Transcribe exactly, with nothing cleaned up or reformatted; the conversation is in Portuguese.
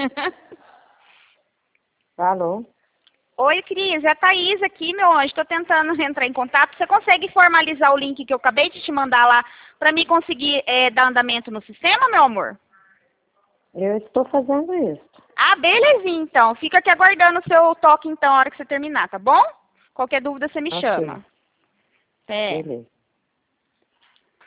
Alô? Oi, Cris, é a Thaís aqui, meu anjo. Estou tentando entrar em contato. Você consegue formalizar o link que eu acabei de te mandar lá para mim conseguir é, dar andamento no sistema, meu amor? Eu estou fazendo isso. Ah, belezinha, então. Fica aqui aguardando o seu toque, então, a hora que você terminar, tá bom? Qualquer dúvida, você me Ok. chama. É. Beleza.